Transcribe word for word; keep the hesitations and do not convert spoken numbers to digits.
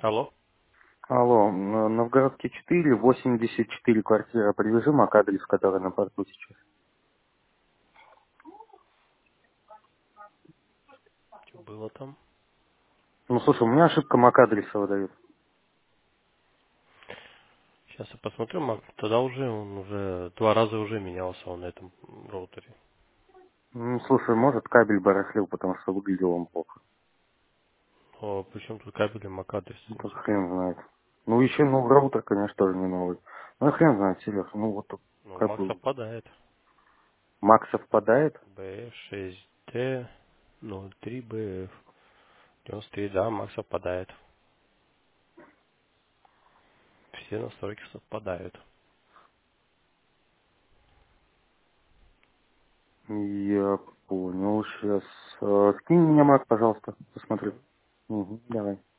Алло. Алло, Н- Новгородский четыре, восемьдесят четыре квартира. Привяжи мак адрес, который на порту сейчас. Что было там? Ну, слушай, у меня ошибка мак адреса выдает. Сейчас я посмотрю, Мак. Тогда уже он уже два раза уже менялся он на этом роутере. Ну, слушай, может, кабель барахлил, потому что выглядел он плохо. О, причем тут кабель и Мак адрес Ну, так интересно. хрен знает. Ну, еще, ну, роутер, конечно, тоже не новый. Ну, хрен знает, Сереж. Ну, вот тут Ну, как Мак бы совпадает. мак совпадает. бэ шесть дэ ноль три бэ эф девяносто три, да, Мак совпадает. Все настройки совпадают. Я понял, сейчас. Скинь мне мак, пожалуйста, посмотрю. Мгм. Угу, давай.